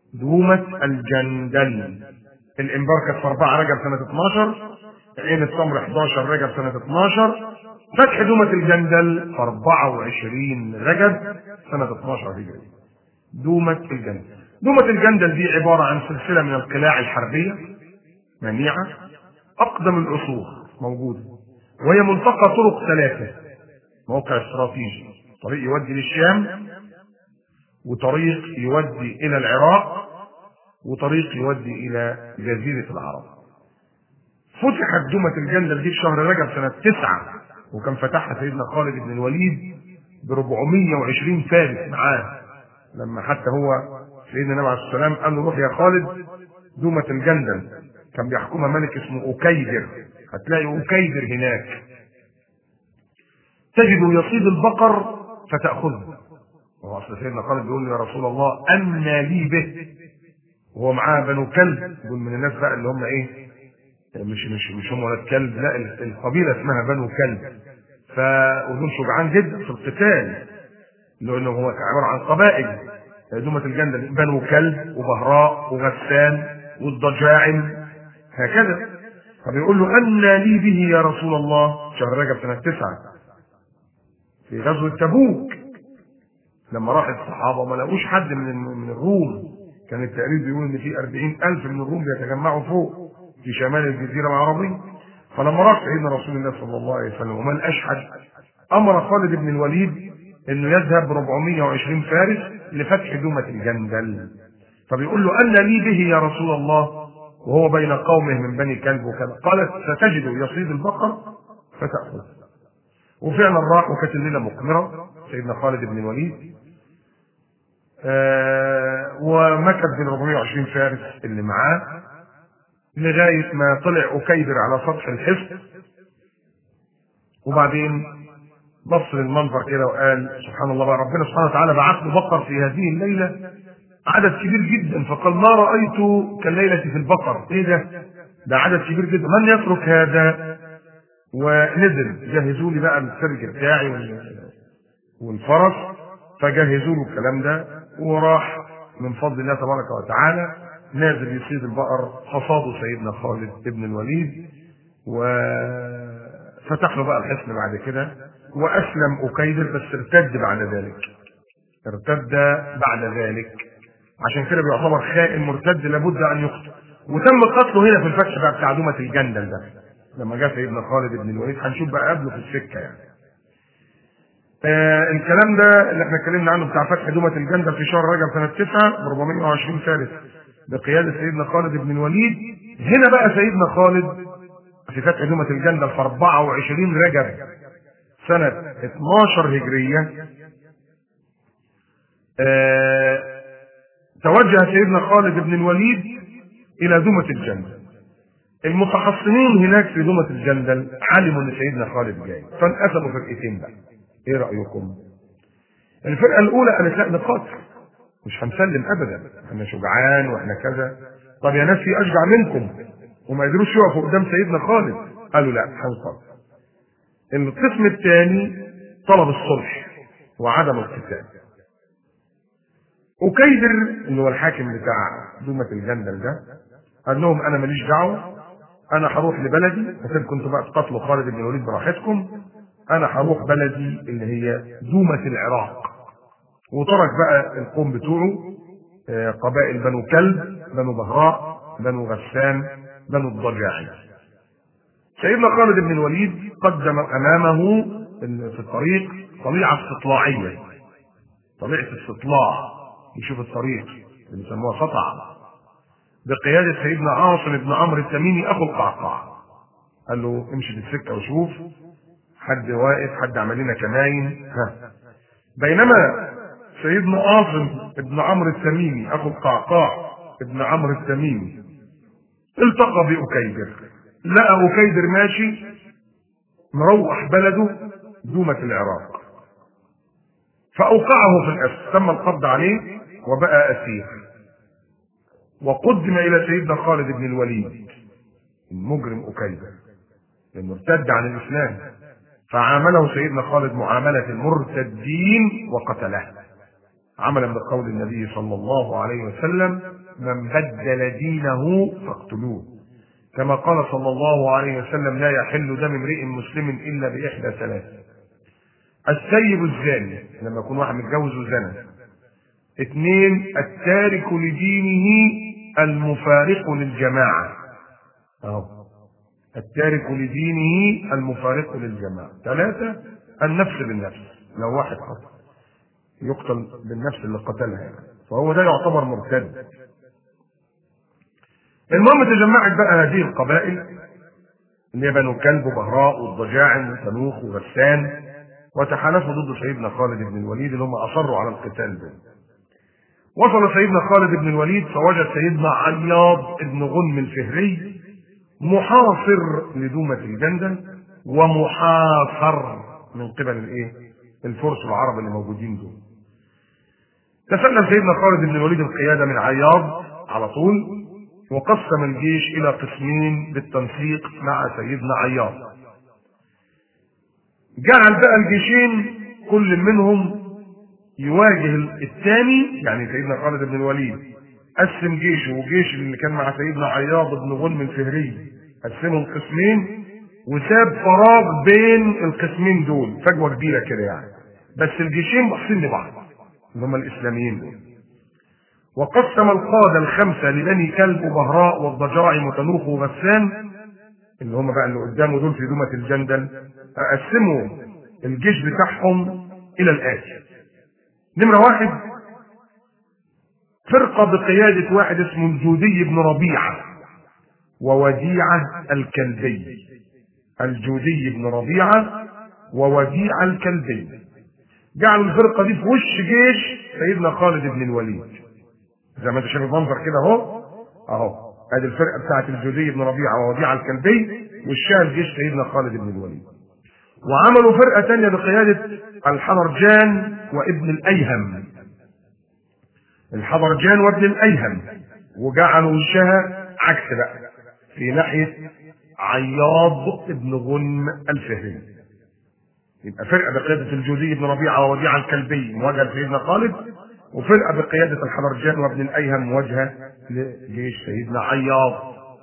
دومة الجندل. الإنبار كانت في 4 رجب سنة 12، عين التمر 11 رجب سنة 12، فتح دومة الجندل في 24 رجب سنة 12 هجري. دومة الجندل. دومة الجندل دي عبارة عن سلسلة من القلاع الحربية منيعة أقدم العصور موجودة، وهي ملتقى طرق 3 موقع استراتيجي، طريق يودي للشام، وطريق يودي إلى العراق، وطريق يودي إلى جزيرة العرب. فتحت دومة الجندل دي في شهر رجب سنة 9، وكان فتحها سيدنا خالد بن الوليد ب 420 فارس معاه، لما حتى هو سيدنا النبي عليه السلام قال له روح يا خالد دومة الجندل، كان بيحكمها ملك اسمه أكيدر، هتلاقي أكيدر هناك، تجد يصيد البقر فتأخذه. هو أصل سيدنا خالد بيقول له يا رسول الله أن لي به، وهو معاه بنو كلب، دول من الناس بقى اللي هم ايه، مش هم ولاد كلب، لا القبيله اسمها بنو كلب، ودول شجعان جدا في القتال، لانه هو عباره عن قبائل. دومة الجندل بنو كلب وبهراء وغسان والضجاعم هكذا. فبيقول له أن لي به يا رسول الله، شهر رجب سنة 9 في غزوة تبوك، لما راح الصحابة وما لقوش حد من الروم. كان التقرير بيقول ان في 40,000 من الروم بيتجمعوا فوق في شمال الجزيرة العربية. فلما راح سيدنا رسول الله صلى الله عليه وسلم وما لقاش حد، امر خالد بن الوليد انه يذهب ب 420 فارس لفتح دومة الجندل. فبيقول له أن لي به يا رسول الله وهو بين قومه من بني كلب وكذا. قالت ستجد يصيد البقر فتأخذ. وفعلا راح، وكانت الليلة مقمرة سيدنا خالد بن الوليد، ومكث بين 420 فارس اللي معاه لغاية ما طلع أكيدر على سطح الحصن. وبعدين بص للمنظر كده وقال سبحان الله بقى، ربنا سبحانه وتعالى بعث له بقر في هذه الليلة عدد كبير جدا، فقال ما رأيت كالليلة في البقر. ايه ده عدد كبير جدا، من يترك هذا؟ ونزل جهزوا لي بقى السرج بتاعي والفرس، فجهزوا له الكلام ده، وراح من فضل الله تبارك وتعالى نازل يصيد البقر. حصاده سيدنا خالد بن الوليد، وفتح له بقى الحصن بعد كده، واسلم أكيدر، بس ارتد بعد ذلك، عشان كده بيعتبر خائن مرتد لابد ان يقتل. وتم قتله هنا في الفتح بقى بتاع دومة الجندل ده، لما جاء سيدنا خالد بن الوليد. هنشوف بقى قبله في السكه يعني. الكلام ده اللي احنا اتكلمنا عنه بتاع فتح دومة الجندل في شهر رجب سنة 9 ب 420 فارس بقيادة سيدنا خالد بن الوليد. هنا بقى سيدنا خالد في فتح دومة الجندل في 24 رجب سنة 12 هجرية. توجه سيدنا خالد بن الوليد إلى دومة الجندل. المتحصنين هناك في دومة الجندل علموا ان سيدنا خالد جاي، فانقسموا فرقتين بقى. ايه رأيكم؟ الفرقة الأولى قالت لا نقاتل، مش هنسلم أبدا، احنا شجعان واحنا كذا. طب يا ناس في أشجع منكم وما قدروش يقفوا قدام سيدنا خالد، قالوا لا هنقاتل. القسم الثاني طلب الصلح وعدم القتال. أكيدر اللي هو الحاكم بتاع دومة الجندل ده قال لهم أنا ماليش دعوة، أنا هروح لبلدي، وكنتم انتوا بقى تقاتلوا خالد بن الوليد براحتكم، أنا هروح بلدي اللي هي دومة العراق. وترك بقى القوم بتوعه، قبائل بنو كلب، بنو بهراء، بنو غسان، بنو الضجاعي. سيدنا خالد بن الوليد قدم أمامه في الطريق طليعة استطلاعية، طليعة استطلاع، يشوف الطريق اللي بيسموها سطع، بقيادة سيدنا عاصم بن عمرو التميمي أخو القعقاع. قال له امشي في السكة وشوف حد واقف، حد عمل لنا كماين. بينما سيدنا عاصم بن عمرو التميمي أخو القعقاع ابن عمرو التميمي التقى بأكيدر، لقى أكيدر ماشي مروح بلده دومة العراق، فأوقعه في الأسر، تم القبض عليه وبقى أسير، وقدم إلى سيدنا خالد بن الوليد المجرم أكيدر لأنه ارتد عن الإسلام، فعامله سيدنا خالد معاملة المرتدين وقتله. عملا بقول النبي صلى الله عليه وسلم: من بدل دينه فاقتلوه. كما قال صلى الله عليه وسلم: لا يحل دم امرئ مسلم الا باحدى ثلاث: السيب الزاني لما يكون واحد متجوز وزنى. 2: التارك لدينه المفارق للجماعه. التارك لدينه المفارق للجماعه. 3: النفس بالنفس، لو واحد قتل يقتل بالنفس اللي قتلها يعني، فهو ده يعتبر مرتد. المهم تجمعت بقى هذه القبائل اللي هي بنو كلب وبهراء والضجاعم وتنوخ وغسان، وتحالفوا ضد سيدنا خالد بن الوليد اللي هم اصروا على القتال به. وصل سيدنا خالد بن الوليد فوجد سيدنا عياض بن غنم الفهري محاصر لدومة الجندل ومحاصر من قبل الفرس العرب اللي موجودين دول. تسلم سيدنا خالد بن الوليد القيادة من عياض على طول، وقسم الجيش الى قسمين بالتنسيق مع سيدنا عياض. جعل بقى الجيشين كل منهم يواجه الثاني، يعني سيدنا خالد بن الوليد قسم جيشه وجيش اللي كان مع سيدنا عياض بن غنم الفهري قسمهم قسمين، وساب فراغ بين القسمين دول، فجوه كبيره كده يعني، بس الجيشين باصين لبعض اللي هم الاسلاميين دول. وقسم القاده الخمسه لبني كلب وبهراء والضجاعم وتنوخ وغسان اللي هم بقى اللي قدامه دول في دومه الجندل، قسموا الجيش بتاعهم الى الاتي: نمره 1 فرقه بقياده واحد اسمه الجودي بن ربيعه ووديعه الكلبي. الجودي بن ربيعه ووديعه الكلبي جعلوا الفرقه دي في وش جيش سيدنا خالد بن الوليد، زي ما انت شايف المنظر كده اهو ادي الفرقه بتاعت الجودي بن ربيعه ووديعه الكلبي وشها الجيش سيدنا خالد بن الوليد. وعملوا فرقه ثانيه بقياده الحضرجان وابن الايهم، الحضرجان وابن الايهم، وجعلوا وشها عكس بقى في ناحيه عياض بن غنم الفهري. يبقى فرقه بقياده الجودي بن ربيعه ووديعه الكلبي مواجهه سيدنا خالد، وفرقه بقياده الحضرجان وابن الايهم مواجهه لجيش سيدنا عياض.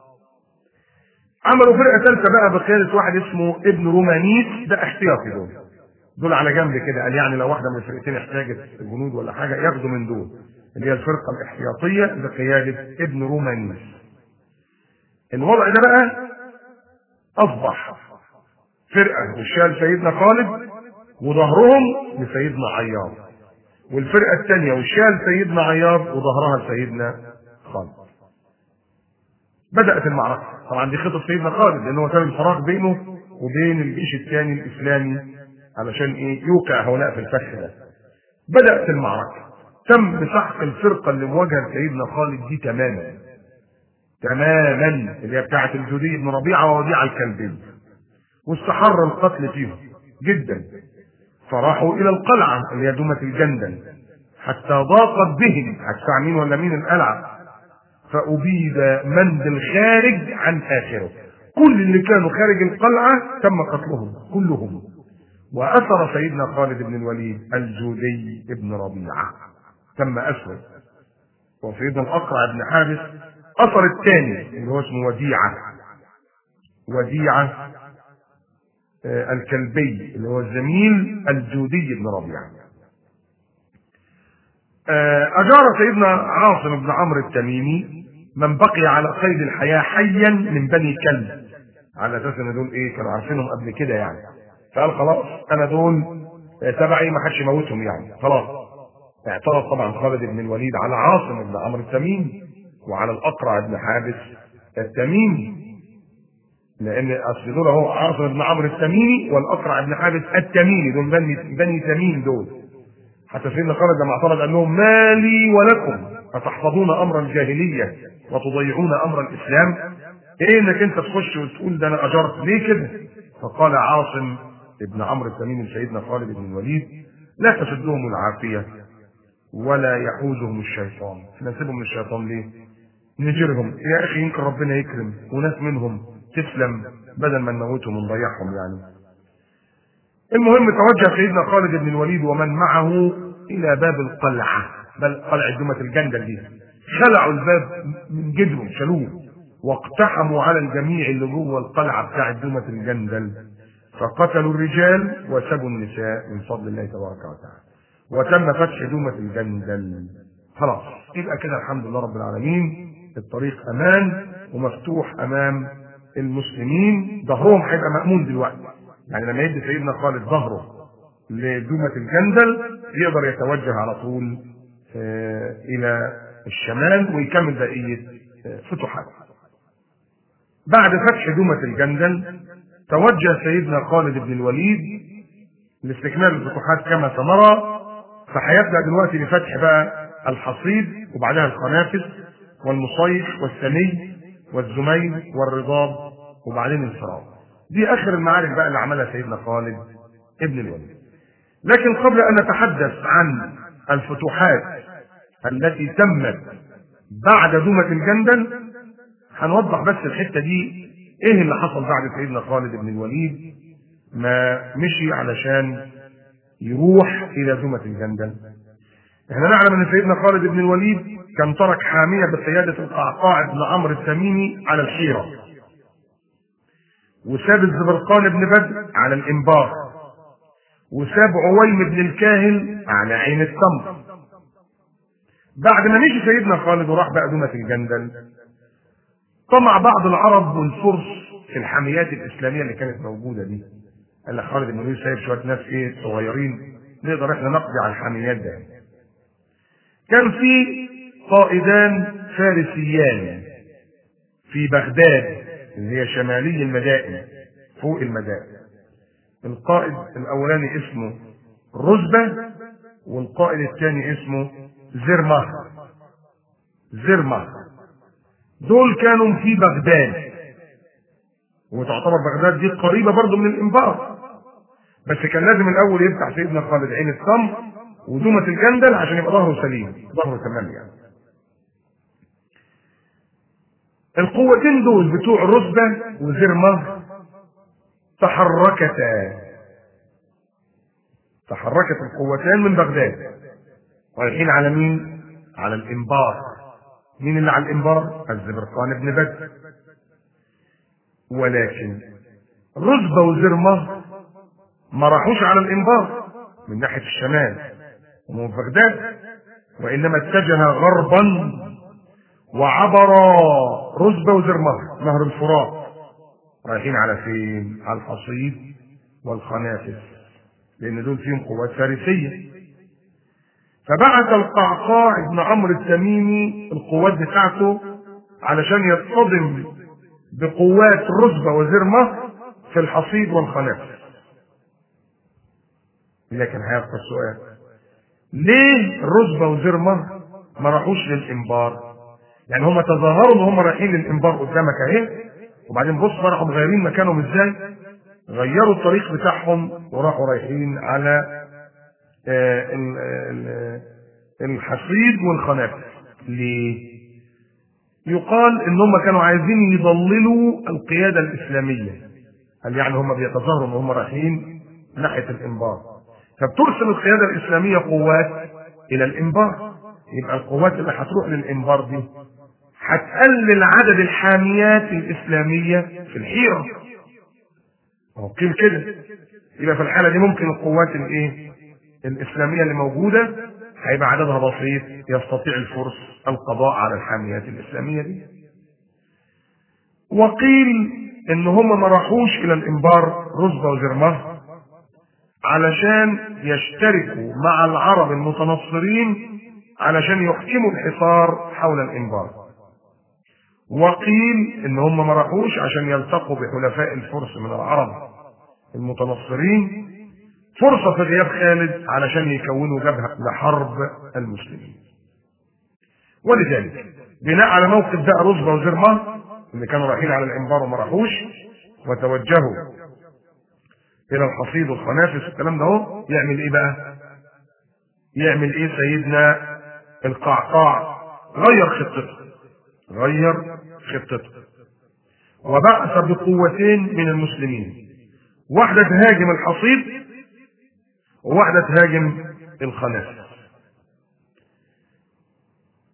عملوا فرقه ثالثه بقى بقياده واحد اسمه ابن رومانيس، ده احتياطي دول على جنب كده، قال يعني لو واحده من الفرقتين احتاجت جنود ولا حاجه ياخدوا من دول، اللي هي الفرقه الاحتياطيه بقياده ابن رومانيس. الوضع ده بقى اصبح فرقه وشال سيدنا خالد وظهرهم لسيدنا عياض، والفرقه الثانيه وشال سيدنا عياض وظهرها لسيدنا خالد. بدات المعركه، طبعا دي خطه سيدنا خالد لان هو كان الفراغ بينه وبين الجيش الثاني الاسلامي علشان يوقع هؤلاء في الفخ ده. بدات المعركه، تم سحق الفرقه اللي مواجهه سيدنا خالد دي تماما اللي هي بتاعه الجودي بن ربيعه ووديعه الكلبي، واستحر القتل فيهم جدا، فراحوا الى القلعه اللي هي دومه الجندل حتى ضاقت بهم، هتدفع مين ولا مين القلعه، فابيد من بالخارج عن اخره، كل اللي كانوا خارج القلعه تم قتلهم كلهم. واثر سيدنا خالد بن الوليد الجودي بن ربيعه، تم اسره. وسيدنا الاقرع بن حابس اثر الثاني اللي هو اسمه وديعه الكلبي اللي هو الزميل الجودي بن ربيعه. اجار سيدنا عاصم بن عمرو التميمي من بقي على قيد الحياه حيا من بني كلب، على اساس ان دول كانوا عارفينهم قبل كده يعني، فقال خلاص انا دول تبعي ما حدش يموتهم يعني، خلاص. اعترض طبعا خالد بن الوليد على عاصم بن عمرو التميمي وعلى الاقرع بن حابس التميمي، لان اصل دول هو عاصم بن عمرو التميمي والاقرع بن حابس التميمي، دول بني تميم دول. حتى سيدنا خالد لما اعترض قال لهم: ما لي ولكم فتحفظون امر الجاهليه وتضيعون امر الاسلام؟ ايه انك انت تخش وتقول ده انا اجرت ليه كده؟ فقال عاصم بن عمرو التميمي لسيدنا خالد بن الوليد: لا تسدهم العافيه ولا يحوزهم الشيطان. نسيبهم للشيطان ليه؟ نجرهم يا اخي يمكن ربنا يكرم وناس منهم تسلم بدل ما نموتهم ونضيعهم يعني. المهم توجه سيدنا خالد بن الوليد ومن معه الى باب القلعه، بل قلعه دومة الجندل دي، خلعوا الباب من جدره، شالوه واقتحموا على الجميع اللي جوه القلعه بتاعه دومة الجندل، فقتلوا الرجال وسبوا النساء من فضل الله تبارك وتعالى، وتم فتح دومة الجندل. خلاص يبقى كده الحمد لله رب العالمين، الطريق امان ومفتوح امام المسلمين، ظهرهم هيبقى مأمون دلوقتي. يعني لما يدي سيدنا خالد ظهره لدومة الجندل يقدر يتوجه على طول الى الشمال ويكمل بقية فتوحاته. بعد فتح دومة الجندل توجه سيدنا خالد بن الوليد لاستكمال الفتوحات كما سنرى، فهيبدأ دلوقتي بفتح بقى الحصيد، وبعدها الخنافس والمصيف والسمي والزميل والرضاب، وبعدين الفرار. دي اخر المعارك بقى اللي عملها سيدنا خالد ابن الوليد. لكن قبل ان نتحدث عن الفتوحات التي تمت بعد دومة الجندل هنوضح بس الحته دي، ايه اللي حصل بعد سيدنا خالد بن الوليد ما مشي علشان يروح الى دومة الجندل. احنا نعلم ان سيدنا خالد بن الوليد كان ترك حامية بقيادة القعقاع بن عمرو التميمي على الحيرة، وساب الزبرقان بن بدر على الانبار، وساب عويم بن الكاهل على عين التمر. بعد ما مشي سيدنا خالد وراح بقى دومة الجندل، طمع بعض العرب والفرس في الحاميات الاسلاميه اللي كانت موجوده دي. قال لك خالد بن الوليد سايب شويه ناس ايه صغيرين نقدر احنا نقضي على الحاميات ده. كان في قائدان فارسيان في بغداد اللي هي شمالي المدائن فوق المدائن. القائد الاولاني اسمه رزبة، والقائد الثاني اسمه زرمه. دول كانوا في بغداد، وتعتبر بغداد دي قريبه برضه من الانبار، بس كان لازم الاول يفتح سيدنا خالد عين التمر ودومة الجندل عشان يبقى ظهره سليم، ظهره تمام يعني. القوتين دول بتوع رزبة وزرمة تحركت القوتان من بغداد رايحين على مين؟ على الانبار. مين اللي على الانبار؟ الزبرقان بن بدر. ولكن رزبة وزرمة ما راحوش على الانبار من ناحية الشمال ومن بغداد، وانما اتجه غربا وعبر رزبة وزرمة نهر الفرات رايحين على فين؟ على الحصيد والخنافس، لان دول فيهم قوات فارسية. فبعث القعقاع بن عمرو التميمي القوات بتاعته علشان يصطدم بقوات رزبة وزرمة في الحصيد والخنافس. لكن هيبقى السؤال، ليه رزبة وزرمة ما راحوش للانبار؟ يعني هم تظاهروا ان هم رايحين للانبار قدامك اهي، وبعدين بص راحوا مغيرين مكانهم ازاي؟ غيروا الطريق بتاعهم وراحوا رايحين على الحصيد والخنافس. ليه؟ يقال ان هم كانوا عايزين يضللوا القيادة الاسلامية، قال يعني هم بيتظاهروا ان هم رايحين ناحية الانبار، فبترسل القيادة الاسلامية قوات الى الانبار، يبقى القوات اللي هتروح للانبار دي هتقلل عدد الحاميات الاسلامية في الحيرة. هو قيل كده، يبقى في الحالة دي ممكن القوات الايه الاسلامية اللي موجودة هيبقى عددها بسيط، يستطيع الفرس القضاء على الحاميات الاسلامية دي. وقيل ان هم ما راحوش الى الانبار رزبة وزرمة علشان يشتركوا مع العرب المتنصرين علشان يحكموا الحصار حول الانبار. وقيل ان هم ما راحوش عشان يلتقوا بحلفاء الفرس من العرب المتنصرين، فرصة في غياب خالد علشان يكونوا جبهة لحرب المسلمين. ولذلك بناء على موقف بقى رزبة وزرمة اللي كانوا رايحين على الانبار وما راحوش وتوجهوا الى الحصيد والخنافس والكلام ده اهو، يعمل ايه بقى؟ يعمل ايه سيدنا القعقاع؟ غير خطته وبعث بقوتين من المسلمين، واحدة تهاجم الحصيد وواحدة تهاجم الخنافس.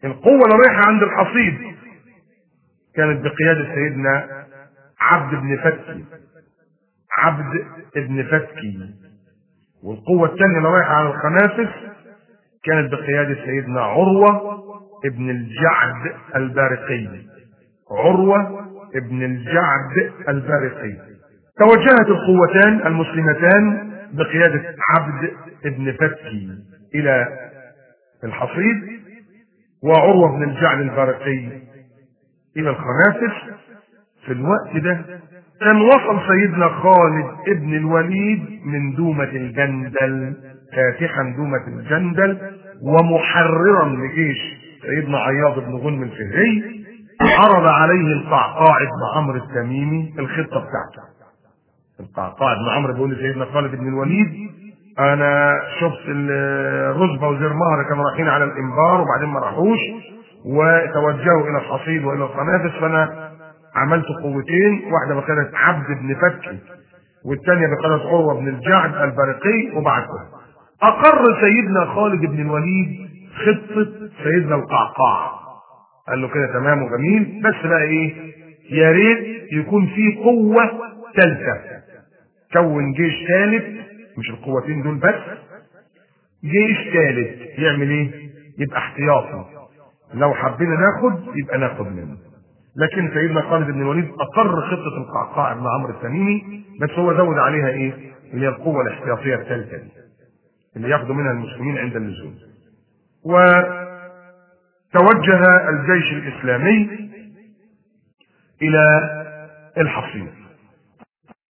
القوة اللي رايحة عند الحصيد كانت بقيادة سيدنا عبد بن فتكي، عبد بن فتكي. والقوة الثانية اللي رايحة على الخنافس كانت بقيادة سيدنا عروة ابن الجعد البارقي، عروة ابن الجعد البارقي. توجهت القوتان المسلمتان بقيادة عبد ابن فتكي إلى الحصيد، وعروة بن الجعد البارقي إلى الخنافس. في الوقت ده كان وصل سيدنا خالد ابن الوليد من دومة الجندل، فاتحا دومة الجندل ومحررا لجيش سيدنا عياض بن غنم الفهري. عرض عليه القعقاع بن عمرو التميمي الخطة بتاعته. القعقاع بن عمرو بيقول لسيدنا خالد بن الوليد: انا شفت الرزبة وزير مهر كانوا رايحين على الانبار وبعدين ما راحوش وتوجهوا الى الحصيد والى الخنافس، فانا عملت قوتين، واحده بقياده عبد بن فتكي والثانيه بقياده عروه بن الجعد البارقي، وبعتهم. اقر سيدنا خالد بن الوليد خطه سيدنا القعقاع، قال له كده تمام وجميل، بس بقى ايه؟ يا ريت يكون في قوه ثالثه، كون جيش ثالث، مش القوتين دول بس، جيش ثالث يعمل ايه؟ يبقى احتياطي، لو حبينا ناخد يبقى ناخد منه. لكن سيدنا خالد بن الوليد اقر خطه القعقاع بن عمرو التميمي، بس هو زود عليها ايه؟ اللي هي القوه الاحتياطيه الثالثه دي اللي ياخدوا منها المسلمين عند اللزوم. وتوجه الجيش الاسلامي الى الحصيد.